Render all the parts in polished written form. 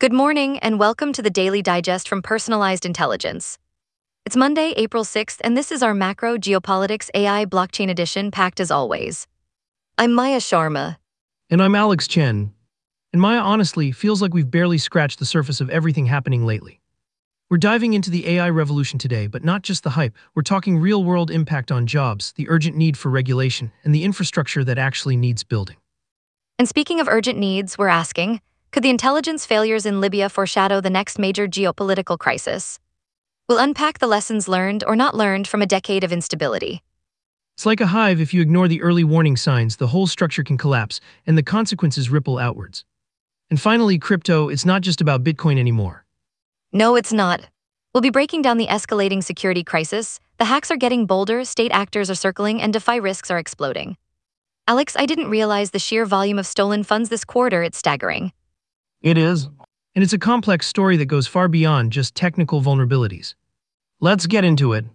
Good morning, and welcome to the Daily Digest from Personalized Intelligence. It's Monday, April 6th, and this is our Macro Geopolitics AI Blockchain Edition, packed as always. I'm Maya Sharma. And I'm Alex Chen. And Maya, honestly, feels like we've barely scratched the surface of everything happening lately. We're diving into the AI revolution today, but not just the hype. We're talking real-world impact on jobs, the urgent need for regulation, and the infrastructure that actually needs building. And speaking of urgent needs, we're asking, could the intelligence failures in Libya foreshadow the next major geopolitical crisis? We'll unpack the lessons learned or not learned from a decade of instability. It's like a hive. If you ignore the early warning signs, the whole structure can collapse, and the consequences ripple outwards. And finally, crypto, it's not just about Bitcoin anymore. No, it's not. We'll be breaking down the escalating security crisis. The hacks are getting bolder, state actors are circling, and DeFi risks are exploding. Alex, I didn't realize the sheer volume of stolen funds this quarter. It's staggering. It is. And it's a complex story that goes far beyond just technical vulnerabilities. Let's get into it.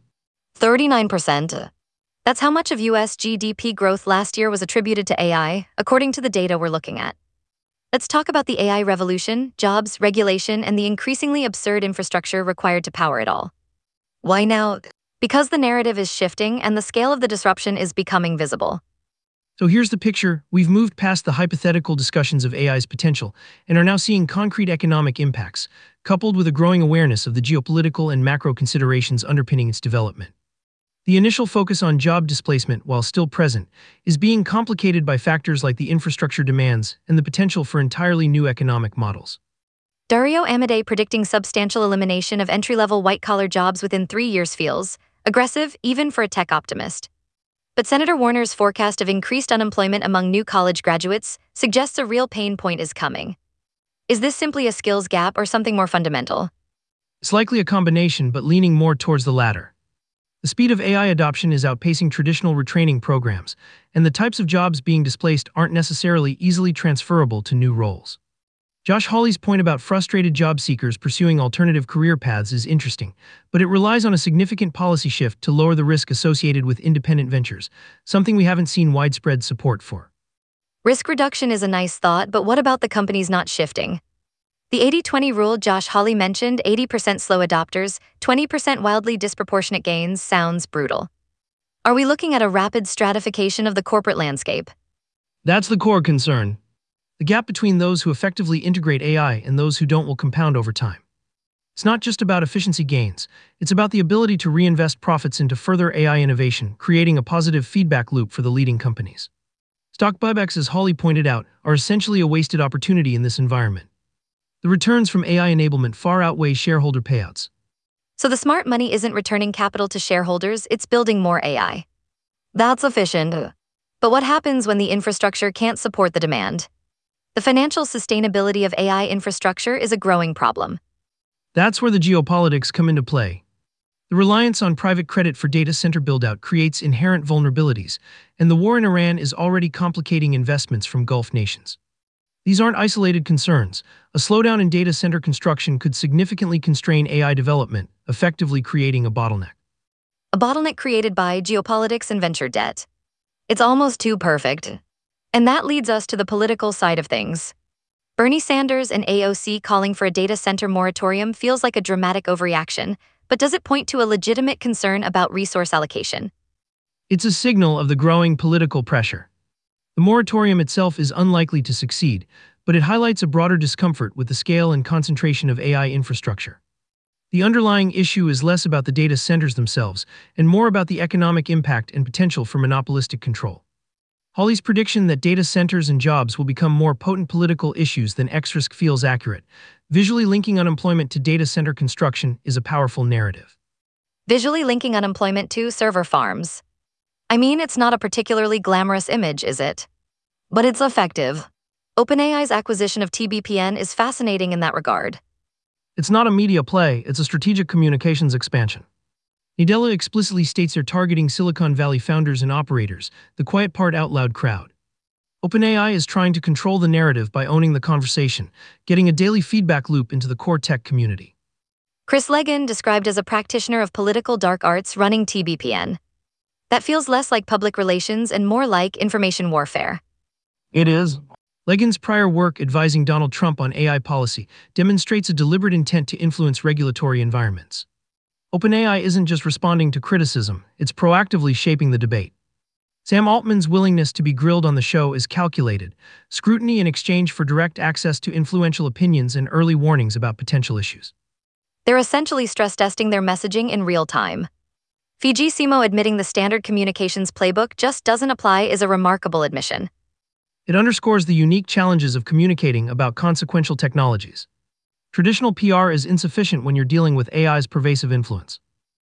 39%. That's how much of US GDP growth last year was attributed to AI, according to the data we're looking at. Let's talk about the AI revolution, jobs, regulation, and the increasingly absurd infrastructure required to power it all. Why now? Because the narrative is shifting and the scale of the disruption is becoming visible. So here's the picture. We've moved past the hypothetical discussions of AI's potential and are now seeing concrete economic impacts, coupled with a growing awareness of the geopolitical and macro considerations underpinning its development. The initial focus on job displacement, while still present, is being complicated by factors like the infrastructure demands and the potential for entirely new economic models. Dario Amodei predicting substantial elimination of entry-level white-collar jobs within 3 years feels aggressive, even for a tech optimist. But Senator Warner's forecast of increased unemployment among new college graduates suggests a real pain point is coming. Is this simply a skills gap or something more fundamental? It's likely a combination, but leaning more towards the latter. The speed of AI adoption is outpacing traditional retraining programs, and the types of jobs being displaced aren't necessarily easily transferable to new roles. Josh Hawley's point about frustrated job seekers pursuing alternative career paths is interesting, but it relies on a significant policy shift to lower the risk associated with independent ventures, something we haven't seen widespread support for. Risk reduction is a nice thought, but what about the companies not shifting? The 80-20 rule Josh Hawley mentioned, 80% slow adopters, 20% wildly disproportionate gains, sounds brutal. Are we looking at a rapid stratification of the corporate landscape? That's the core concern. The gap between those who effectively integrate AI and those who don't will compound over time. It's not just about efficiency gains, it's about the ability to reinvest profits into further AI innovation, creating a positive feedback loop for the leading companies. Stock buybacks, as Hawley pointed out, are essentially a wasted opportunity in this environment. The returns from AI enablement far outweigh shareholder payouts. So the smart money isn't returning capital to shareholders, it's building more AI. That's efficient. But what happens when the infrastructure can't support the demand? The financial sustainability of AI infrastructure is a growing problem. That's where the geopolitics come into play. The reliance on private credit for data center build-out creates inherent vulnerabilities, and the war in Iran is already complicating investments from Gulf nations. These aren't isolated concerns. A slowdown in data center construction could significantly constrain AI development, effectively creating a bottleneck. A bottleneck created by geopolitics and venture debt. It's almost too perfect. And that leads us to the political side of things. Bernie Sanders and AOC calling for a data center moratorium feels like a dramatic overreaction, but does it point to a legitimate concern about resource allocation? It's a signal of the growing political pressure. The moratorium itself is unlikely to succeed, but it highlights a broader discomfort with the scale and concentration of AI infrastructure. The underlying issue is less about the data centers themselves and more about the economic impact and potential for monopolistic control. Hawley's prediction that data centers and jobs will become more potent political issues than X-Risk feels accurate. Visually linking unemployment to data center construction is a powerful narrative. Visually linking unemployment to server farms. I mean, it's not a particularly glamorous image, is it? But it's effective. OpenAI's acquisition of TBPN is fascinating in that regard. It's not a media play, it's a strategic communications expansion. Nadella explicitly states they're targeting Silicon Valley founders and operators, the quiet part out loud crowd. OpenAI is trying to control the narrative by owning the conversation, getting a daily feedback loop into the core tech community. Chris Legan, described as a practitioner of political dark arts running TBPN. That feels less like public relations and more like information warfare. It is. Legan's prior work advising Donald Trump on AI policy demonstrates a deliberate intent to influence regulatory environments. OpenAI isn't just responding to criticism, it's proactively shaping the debate. Sam Altman's willingness to be grilled on the show is calculated, scrutiny in exchange for direct access to influential opinions and early warnings about potential issues. They're essentially stress-testing their messaging in real time. Fiji Simo admitting the standard communications playbook just doesn't apply is a remarkable admission. It underscores the unique challenges of communicating about consequential technologies. Traditional PR is insufficient when you're dealing with AI's pervasive influence.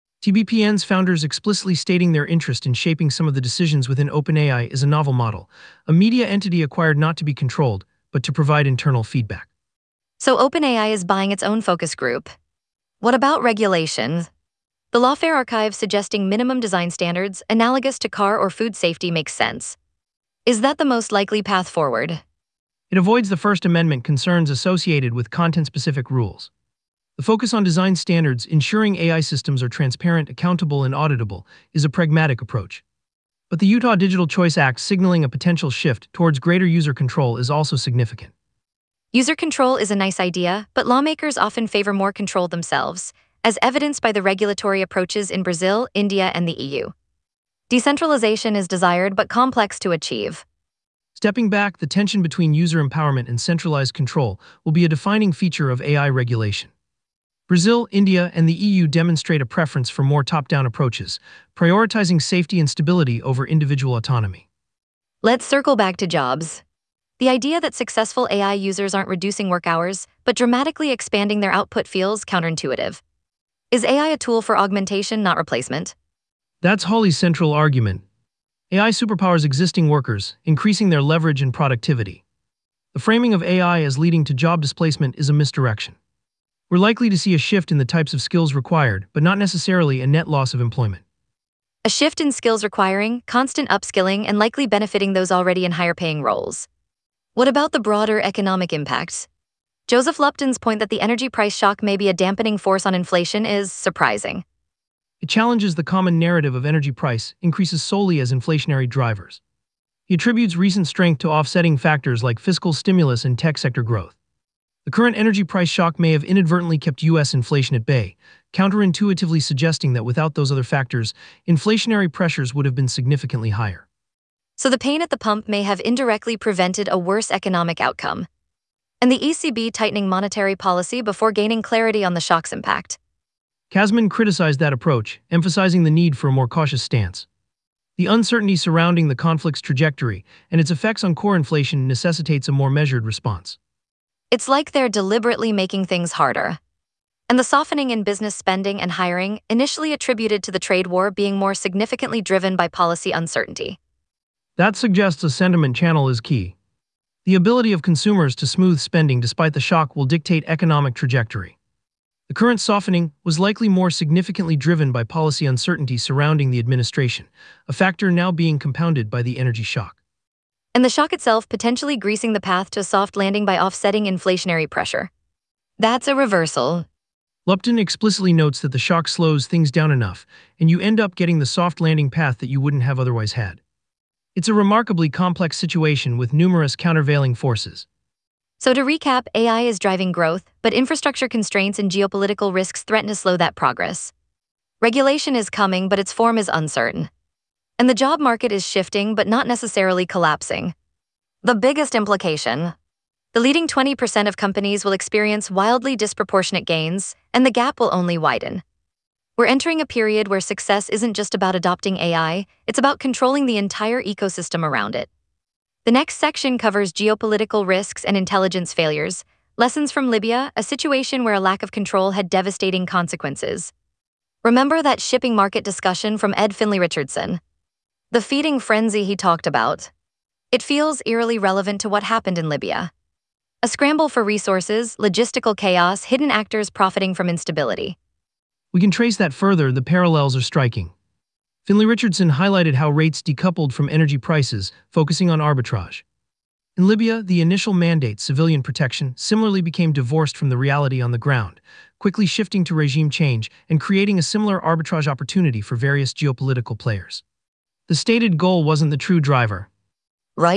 TBPN's founders explicitly stating their interest in shaping some of the decisions within OpenAI is a novel model, a media entity acquired not to be controlled, but to provide internal feedback. So OpenAI is buying its own focus group. What about regulation? The Lawfare Archive suggesting minimum design standards analogous to car or food safety makes sense. Is that the most likely path forward? It avoids the First Amendment concerns associated with content-specific rules. The focus on design standards, ensuring AI systems are transparent, accountable, and auditable, is a pragmatic approach. But the Utah Digital Choice Act signaling a potential shift towards greater user control is also significant. User control is a nice idea, but lawmakers often favor more control themselves, as evidenced by the regulatory approaches in Brazil, India, and the EU. Decentralization is desired but complex to achieve. Stepping back, the tension between user empowerment and centralized control will be a defining feature of AI regulation. Brazil, India, and the EU demonstrate a preference for more top-down approaches, prioritizing safety and stability over individual autonomy. Let's circle back to jobs. The idea that successful AI users aren't reducing work hours, but dramatically expanding their output feels counterintuitive. Is AI a tool for augmentation, not replacement? That's Hawley's central argument. AI superpowers existing workers, increasing their leverage and productivity. The framing of AI as leading to job displacement is a misdirection. We're likely to see a shift in the types of skills required, but not necessarily a net loss of employment. A shift in skills requiring constant upskilling and likely benefiting those already in higher-paying roles. What about the broader economic impacts? Joseph Lupton's point that the energy price shock may be a dampening force on inflation is surprising. It challenges the common narrative of energy price increases solely as inflationary drivers. He attributes recent strength to offsetting factors like fiscal stimulus and tech sector growth. The current energy price shock may have inadvertently kept U.S. inflation at bay, counterintuitively suggesting that without those other factors, inflationary pressures would have been significantly higher. So the pain at the pump may have indirectly prevented a worse economic outcome. And the ECB tightening monetary policy before gaining clarity on the shock's impact. Kasman criticized that approach, emphasizing the need for a more cautious stance. The uncertainty surrounding the conflict's trajectory and its effects on core inflation necessitates a more measured response. It's like they're deliberately making things harder. And the softening in business spending and hiring, initially attributed to the trade war, being more significantly driven by policy uncertainty. That suggests a sentiment channel is key. The ability of consumers to smooth spending despite the shock will dictate economic trajectory. The current softening was likely more significantly driven by policy uncertainty surrounding the administration, a factor now being compounded by the energy shock. And the shock itself potentially greasing the path to a soft landing by offsetting inflationary pressure. That's a reversal. Lupton explicitly notes that the shock slows things down enough, and you end up getting the soft landing path that you wouldn't have otherwise had. It's a remarkably complex situation with numerous countervailing forces. So to recap, AI is driving growth, but infrastructure constraints and geopolitical risks threaten to slow that progress. Regulation is coming, but its form is uncertain. And the job market is shifting, but not necessarily collapsing. The biggest implication: the leading 20% of companies will experience wildly disproportionate gains, and the gap will only widen. We're entering a period where success isn't just about adopting AI, it's about controlling the entire ecosystem around it. The next section covers geopolitical risks and intelligence failures, lessons from Libya, a situation where a lack of control had devastating consequences. Remember that shipping market discussion from Ed Finley Richardson? The feeding frenzy he talked about. It feels eerily relevant to what happened in Libya. A scramble for resources, logistical chaos, hidden actors profiting from instability. We can trace that further, the parallels are striking. Finley Richardson highlighted how rates decoupled from energy prices, focusing on arbitrage. In Libya, the initial mandate, civilian protection, similarly became divorced from the reality on the ground, quickly shifting to regime change and creating a similar arbitrage opportunity for various geopolitical players. The stated goal wasn't the true driver. Right up.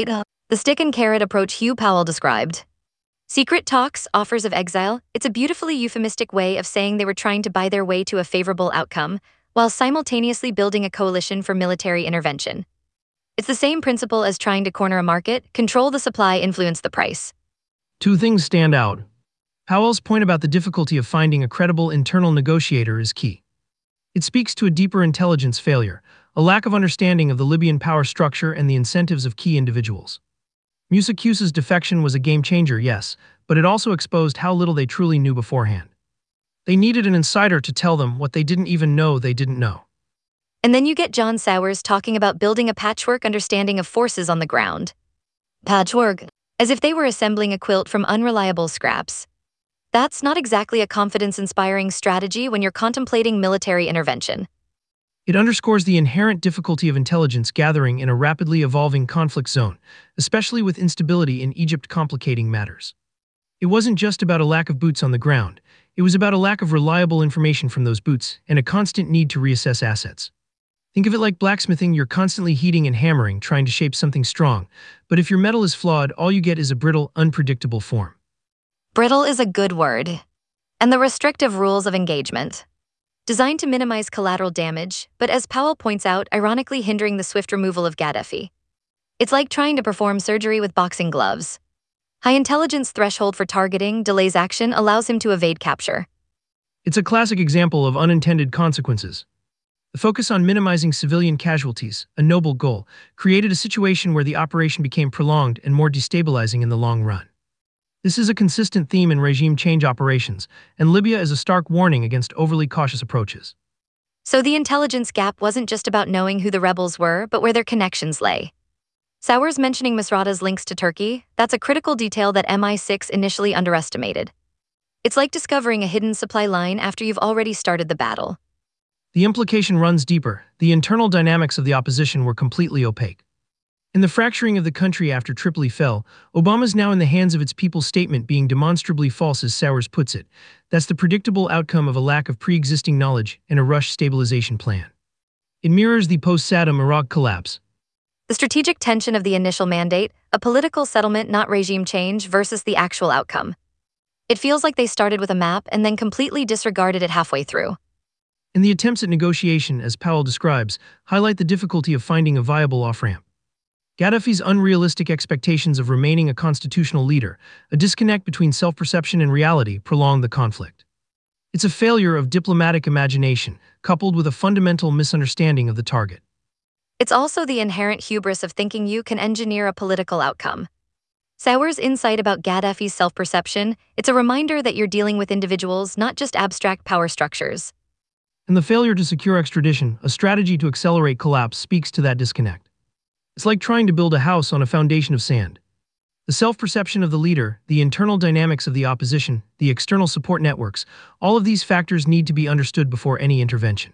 The stick and carrot approach Hugh Powell described. Secret talks, offers of exile, it's a beautifully euphemistic way of saying they were trying to buy their way to a favorable outcome, while simultaneously building a coalition for military intervention. It's the same principle as trying to corner a market, control the supply, influence the price. Two things stand out. Powell's point about the difficulty of finding a credible internal negotiator is key. It speaks to a deeper intelligence failure, a lack of understanding of the Libyan power structure and the incentives of key individuals. Musa Qus's defection was a game-changer, yes, but it also exposed how little they truly knew beforehand. They needed an insider to tell them what they didn't even know they didn't know. And then you get John Sawers talking about building a patchwork understanding of forces on the ground. Patchwork, as if they were assembling a quilt from unreliable scraps. That's not exactly a confidence-inspiring strategy when you're contemplating military intervention. It underscores the inherent difficulty of intelligence gathering in a rapidly evolving conflict zone, especially with instability in Egypt complicating matters. It wasn't just about a lack of boots on the ground, it was about a lack of reliable information from those boots and a constant need to reassess assets. Think of it like blacksmithing, you're constantly heating and hammering, trying to shape something strong, but if your metal is flawed, all you get is a brittle, unpredictable form. Brittle is a good word. And the restrictive rules of engagement. Designed to minimize collateral damage, but as Powell points out, ironically hindering the swift removal of Gaddafi. It's like trying to perform surgery with boxing gloves. High intelligence threshold for targeting delays action, allows him to evade capture. It's a classic example of unintended consequences. The focus on minimizing civilian casualties, a noble goal, created a situation where the operation became prolonged and more destabilizing in the long run. This is a consistent theme in regime change operations, and Libya is a stark warning against overly cautious approaches. So the intelligence gap wasn't just about knowing who the rebels were, but where their connections lay. Sawers mentioning Misrata's links to Turkey, that's a critical detail that MI6 initially underestimated. It's like discovering a hidden supply line after you've already started the battle. The implication runs deeper. The internal dynamics of the opposition were completely opaque. In the fracturing of the country after Tripoli fell, Obama's now in the hands of its people's statement being demonstrably false, as Sawers puts it. That's the predictable outcome of a lack of pre-existing knowledge and a rushed stabilization plan. It mirrors the post-Saddam Iraq collapse. The strategic tension of the initial mandate, a political settlement not regime change, versus the actual outcome. It feels like they started with a map and then completely disregarded it halfway through. And the attempts at negotiation, as Powell describes, highlight the difficulty of finding a viable off-ramp. Gaddafi's unrealistic expectations of remaining a constitutional leader, a disconnect between self-perception and reality, prolonged the conflict. It's a failure of diplomatic imagination, coupled with a fundamental misunderstanding of the target. It's also the inherent hubris of thinking you can engineer a political outcome. Sawers' insight about Gaddafi's self-perception, it's a reminder that you're dealing with individuals, not just abstract power structures. And the failure to secure extradition, a strategy to accelerate collapse, speaks to that disconnect. It's like trying to build a house on a foundation of sand. The self-perception of the leader, the internal dynamics of the opposition, the external support networks, all of these factors need to be understood before any intervention.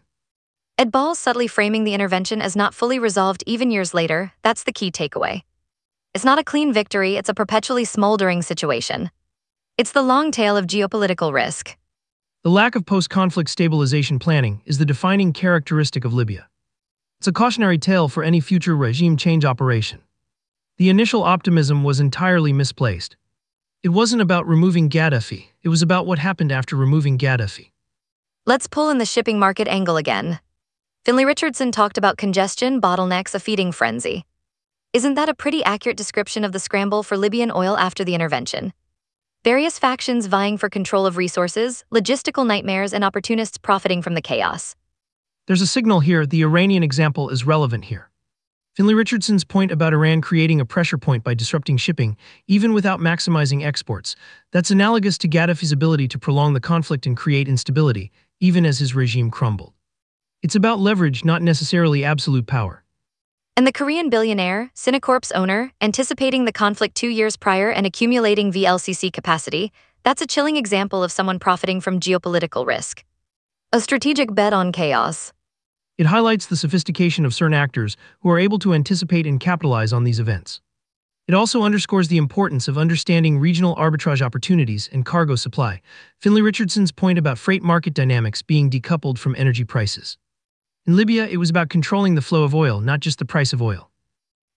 Ed Ball subtly framing the intervention as not fully resolved even years later, that's the key takeaway. It's not a clean victory, it's a perpetually smoldering situation. It's the long tail of geopolitical risk. The lack of post-conflict stabilization planning is the defining characteristic of Libya. It's a cautionary tale for any future regime change operation. The initial optimism was entirely misplaced. It wasn't about removing Gaddafi, it was about what happened after removing Gaddafi. Let's pull in the shipping market angle again. Finlay Richardson talked about congestion, bottlenecks, a feeding frenzy. Isn't that a pretty accurate description of the scramble for Libyan oil after the intervention? Various factions vying for control of resources, logistical nightmares, and opportunists profiting from the chaos. There's a signal here. The Iranian example is relevant here. Finlay Richardson's point about Iran creating a pressure point by disrupting shipping, even without maximizing exports, that's analogous to Gaddafi's ability to prolong the conflict and create instability, even as his regime crumbled. It's about leverage, not necessarily absolute power. And the Korean billionaire, Sinacorp's owner, anticipating the conflict 2 years prior and accumulating VLCC capacity, that's a chilling example of someone profiting from geopolitical risk. A strategic bet on chaos. It highlights the sophistication of certain actors who are able to anticipate and capitalize on these events. It also underscores the importance of understanding regional arbitrage opportunities and cargo supply. Finlay Richardson's point about freight market dynamics being decoupled from energy prices. In Libya, it was about controlling the flow of oil, not just the price of oil.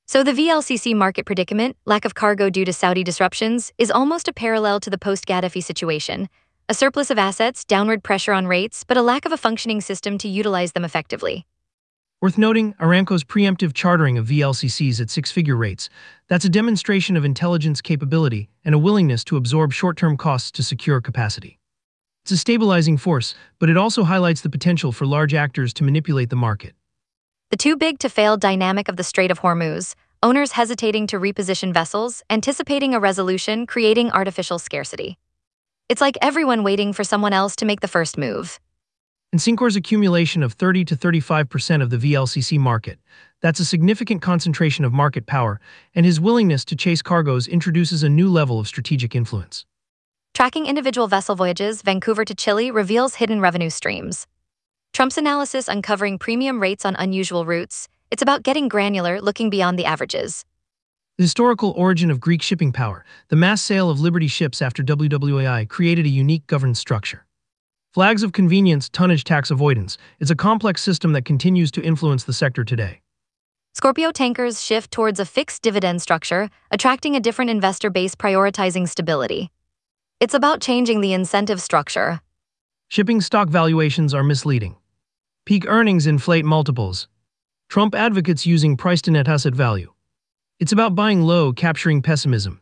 So the VLCC market predicament, lack of cargo due to Saudi disruptions, is almost a parallel to the post-Gaddafi situation. A surplus of assets, downward pressure on rates, but a lack of a functioning system to utilize them effectively. Worth noting, Aramco's preemptive chartering of VLCCs at six-figure rates. That's a demonstration of intelligence capability and a willingness to absorb short-term costs to secure capacity. It's a stabilizing force, but it also highlights the potential for large actors to manipulate the market. The too-big-to-fail dynamic of the Strait of Hormuz, owners hesitating to reposition vessels, anticipating a resolution, creating artificial scarcity. It's like everyone waiting for someone else to make the first move. And Cincor's accumulation of 30 to 35% of the VLCC market, that's a significant concentration of market power, and his willingness to chase cargoes introduces a new level of strategic influence. Tracking individual vessel voyages, Vancouver to Chile, reveals hidden revenue streams. Trump's analysis uncovering premium rates on unusual routes. It's about getting granular, looking beyond the averages. The historical origin of Greek shipping power, the mass sale of Liberty ships after WWAI, created a unique governance structure. Flags of convenience, tonnage tax avoidance. It's a complex system that continues to influence the sector today. Scorpio Tankers shift towards a fixed dividend structure, attracting a different investor base prioritizing stability. It's about changing the incentive structure. Shipping stock valuations are misleading. Peak earnings inflate multiples. Trump advocates using price to net asset value. It's about buying low, capturing pessimism.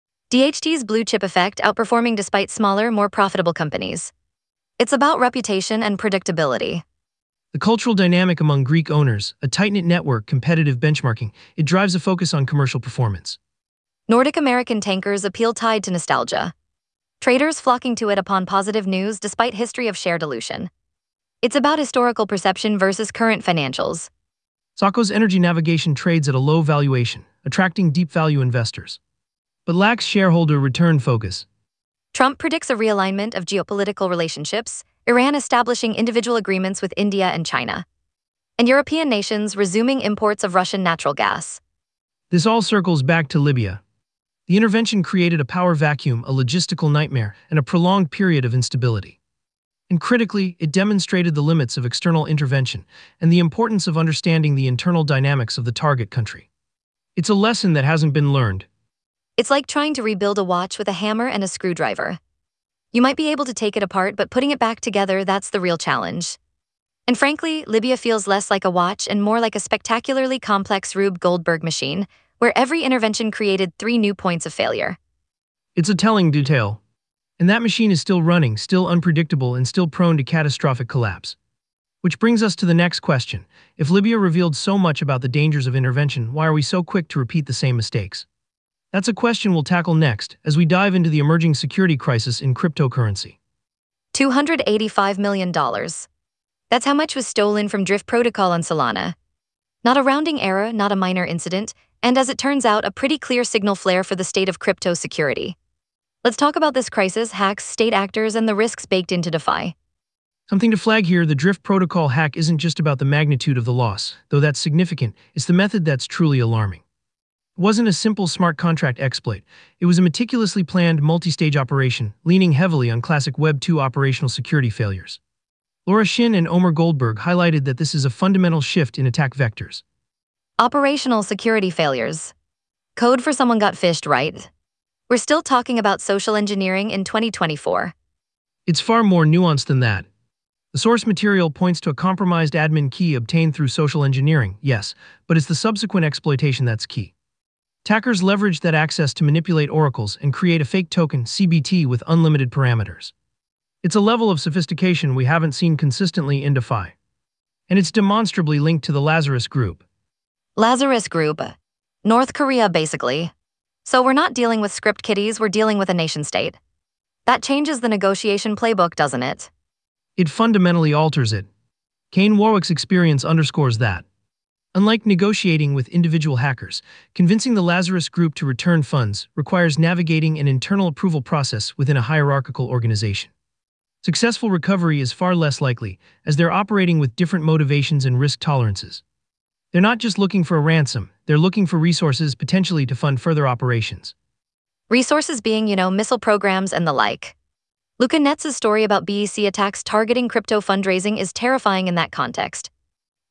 DHT's blue chip effect outperforming despite smaller, more profitable companies. It's about reputation and predictability. The cultural dynamic among Greek owners, a tight-knit network, competitive benchmarking, it drives a focus on commercial performance. Nordic American Tankers appeal tied to nostalgia. Traders flocking to it upon positive news despite history of share dilution. It's about historical perception versus current financials. Tsakos Energy Navigation trades at a low valuation, attracting deep value investors, but lacks shareholder return focus. Trump predicts a realignment of geopolitical relationships, Iran establishing individual agreements with India and China, and European nations resuming imports of Russian natural gas. This all circles back to Libya. The intervention created a power vacuum, a logistical nightmare, and a prolonged period of instability. And critically, it demonstrated the limits of external intervention and the importance of understanding the internal dynamics of the target country. It's a lesson that hasn't been learned. It's like trying to rebuild a watch with a hammer and a screwdriver. You might be able to take it apart, but putting it back together, that's the real challenge. And frankly, Libya feels less like a watch and more like a spectacularly complex Rube Goldberg machine, where every intervention created 3 new points of failure. It's a telling detail. And that machine is still running, still unpredictable, and still prone to catastrophic collapse. Which brings us to the next question. If Libya revealed so much about the dangers of intervention, why are we so quick to repeat the same mistakes? That's a question we'll tackle next as we dive into the emerging security crisis in cryptocurrency. $285 million. That's how much was stolen from Drift Protocol on Solana. Not a rounding error, not a minor incident, and as it turns out, a pretty clear signal flare for the state of crypto security. Let's talk about this crisis, hacks, state actors, and the risks baked into DeFi. Something to flag here, the Drift Protocol hack isn't just about the magnitude of the loss, though that's significant, it's the method that's truly alarming. It wasn't a simple smart contract exploit. It was a meticulously planned multi-stage operation, leaning heavily on classic Web 2 operational security failures. Laura Shin and Omer Goldberg highlighted that this is a fundamental shift in attack vectors. Operational security failures. Code for someone got phished, right? We're still talking about social engineering in 2024. It's far more nuanced than that. The source material points to a compromised admin key obtained through social engineering, yes, but it's the subsequent exploitation that's key. Attackers leveraged that access to manipulate oracles and create a fake token, CBT, with unlimited parameters. It's a level of sophistication we haven't seen consistently in DeFi. And it's demonstrably linked to the Lazarus Group. Lazarus Group. North Korea, basically. So we're not dealing with script kiddies, we're dealing with a nation-state. That changes the negotiation playbook, doesn't it? It fundamentally alters it. Kane Warwick's experience underscores that. Unlike negotiating with individual hackers, convincing the Lazarus Group to return funds requires navigating an internal approval process within a hierarchical organization. Successful recovery is far less likely, as they're operating with different motivations and risk tolerances. They're not just looking for a ransom, they're looking for resources potentially to fund further operations. Resources being, missile programs and the like. Luca Netz's story about BEC attacks targeting crypto fundraising is terrifying in that context.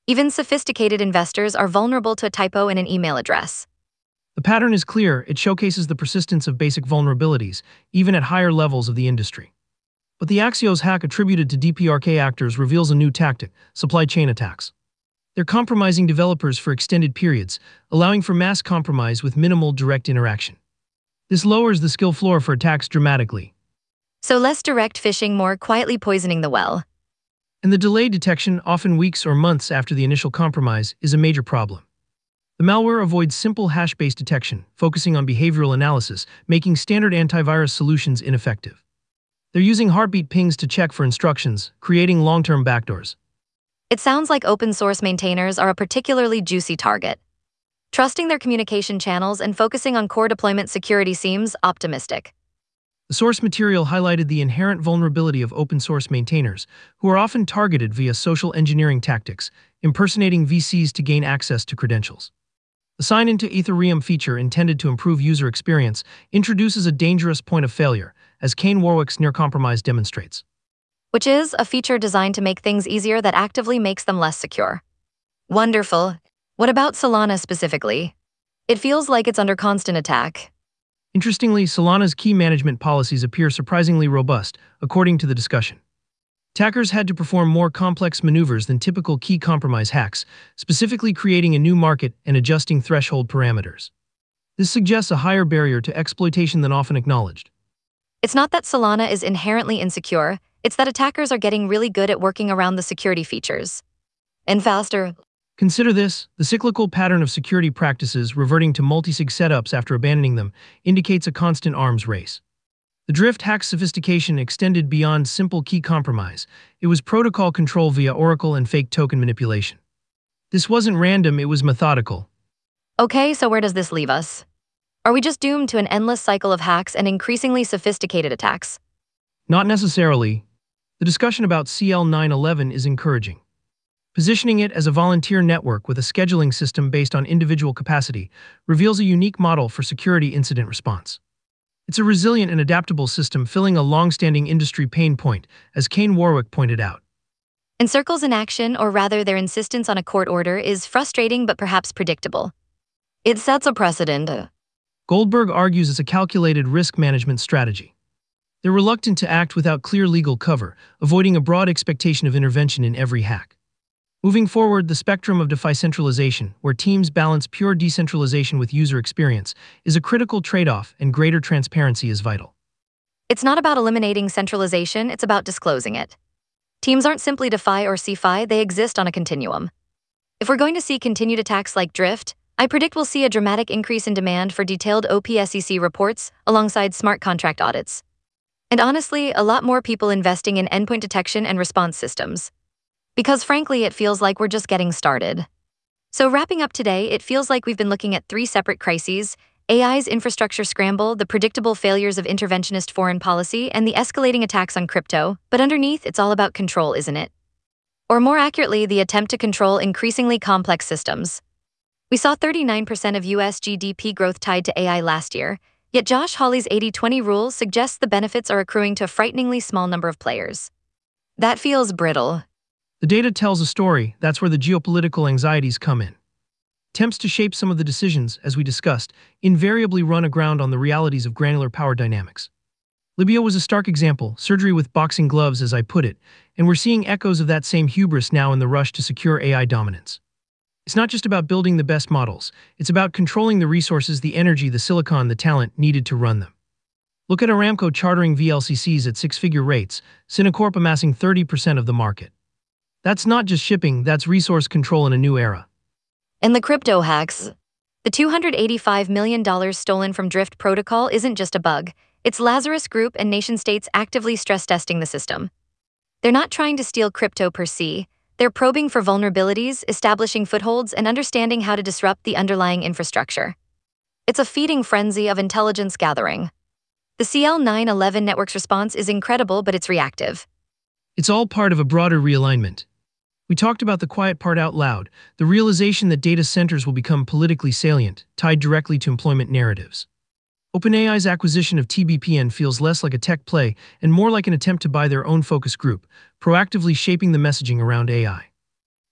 Even sophisticated investors are vulnerable to a typo in an email address. The pattern is clear. It showcases the persistence of basic vulnerabilities, even at higher levels of the industry. But the Axios hack attributed to DPRK actors reveals a new tactic: supply chain attacks. They're compromising developers for extended periods, allowing for mass compromise with minimal direct interaction. This lowers the skill floor for attacks dramatically. So less direct phishing, more quietly poisoning the well. And the delayed detection, often weeks or months after the initial compromise, is a major problem. The malware avoids simple hash-based detection, focusing on behavioral analysis, making standard antivirus solutions ineffective. They're using heartbeat pings to check for instructions, creating long-term backdoors. It sounds like open source maintainers are a particularly juicy target. Trusting their communication channels and focusing on core deployment security seems optimistic. The source material highlighted the inherent vulnerability of open source maintainers, who are often targeted via social engineering tactics, impersonating VCs to gain access to credentials. The sign-in to Ethereum feature, intended to improve user experience, introduces a dangerous point of failure, as Kane Warwick's near compromise demonstrates. Which is a feature designed to make things easier that actively makes them less secure. Wonderful. What about Solana specifically? It feels like it's under constant attack. Interestingly, Solana's key management policies appear surprisingly robust, according to the discussion. Attackers had to perform more complex maneuvers than typical key compromise hacks, specifically creating a new market and adjusting threshold parameters. This suggests a higher barrier to exploitation than often acknowledged. It's not that Solana is inherently insecure, it's that attackers are getting really good at working around the security features. And faster. Consider this: the cyclical pattern of security practices reverting to multisig setups after abandoning them indicates a constant arms race. The Drift hack's sophistication extended beyond simple key compromise. It was protocol control via Oracle and fake token manipulation. This wasn't random, it was methodical. Okay, so where does this leave us? Are we just doomed to an endless cycle of hacks and increasingly sophisticated attacks? Not necessarily. The discussion about CL911 is encouraging. Positioning it as a volunteer network with a scheduling system based on individual capacity reveals a unique model for security incident response. It's a resilient and adaptable system filling a long-standing industry pain point, as Kane Warwick pointed out. Encircles inaction, or rather their insistence on a court order, is frustrating but perhaps predictable. It sets a precedent. Goldberg argues it's a calculated risk management strategy. They're reluctant to act without clear legal cover, avoiding a broad expectation of intervention in every hack. Moving forward, the spectrum of DeFi centralization, where teams balance pure decentralization with user experience, is a critical trade-off, and greater transparency is vital. It's not about eliminating centralization, it's about disclosing it. Teams aren't simply DeFi or CeFi, they exist on a continuum. If we're going to see continued attacks like Drift, I predict we'll see a dramatic increase in demand for detailed OPSEC reports alongside smart contract audits. And honestly, a lot more people investing in endpoint detection and response systems. Because frankly, it feels like we're just getting started. So wrapping up today, it feels like we've been looking at three separate crises: AI's infrastructure scramble, the predictable failures of interventionist foreign policy, and the escalating attacks on crypto. But underneath, it's all about control, isn't it? Or more accurately, the attempt to control increasingly complex systems. We saw 39% of US GDP growth tied to AI last year, yet Josh Hawley's 80-20 rule suggests the benefits are accruing to a frighteningly small number of players. That feels brittle. The data tells a story. That's where the geopolitical anxieties come in. Attempts to shape some of the decisions, as we discussed, invariably run aground on the realities of granular power dynamics. Libya was a stark example, surgery with boxing gloves, as I put it, and we're seeing echoes of that same hubris now in the rush to secure AI dominance. It's not just about building the best models, it's about controlling the resources, the energy, the silicon, the talent needed to run them. Look at Aramco chartering VLCCs at six-figure rates, Sinocorp amassing 30% of the market. That's not just shipping, that's resource control in a new era. And the crypto hacks. The $285 million stolen from Drift Protocol isn't just a bug, it's Lazarus Group and nation-states actively stress-testing the system. They're not trying to steal crypto per se, they're probing for vulnerabilities, establishing footholds, and understanding how to disrupt the underlying infrastructure. It's a feeding frenzy of intelligence gathering. The CL911 network's response is incredible, but it's reactive. It's all part of a broader realignment. We talked about the quiet part out loud, the realization that data centers will become politically salient, tied directly to employment narratives. OpenAI's acquisition of TBPN feels less like a tech play and more like an attempt to buy their own focus group, proactively shaping the messaging around AI.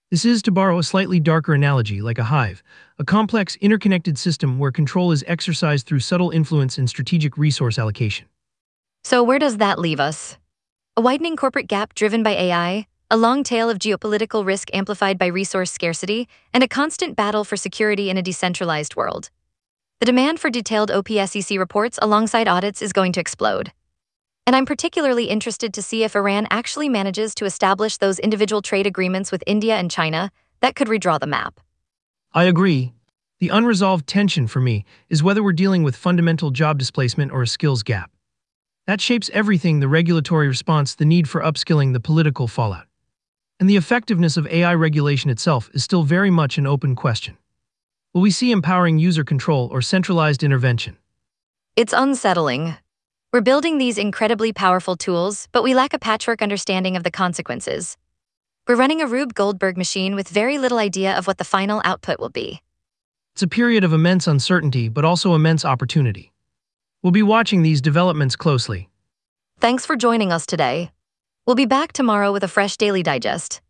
This is, to borrow a slightly darker analogy, like a hive, a complex, interconnected system where control is exercised through subtle influence and strategic resource allocation. So, where does that leave us? A widening corporate gap driven by AI, a long tail of geopolitical risk amplified by resource scarcity, and a constant battle for security in a decentralized world. The demand for detailed OPSEC reports alongside audits is going to explode. And I'm particularly interested to see if Iran actually manages to establish those individual trade agreements with India and China that could redraw the map. I agree. The unresolved tension for me is whether we're dealing with fundamental job displacement or a skills gap. That shapes everything: the regulatory response, the need for upskilling, the political fallout. And the effectiveness of AI regulation itself is still very much an open question. Will we see empowering user control or centralized intervention? It's unsettling. We're building these incredibly powerful tools, but we lack a patchwork understanding of the consequences. We're running a Rube Goldberg machine with very little idea of what the final output will be. It's a period of immense uncertainty, but also immense opportunity. We'll be watching these developments closely. Thanks for joining us today. We'll be back tomorrow with a fresh Daily Digest.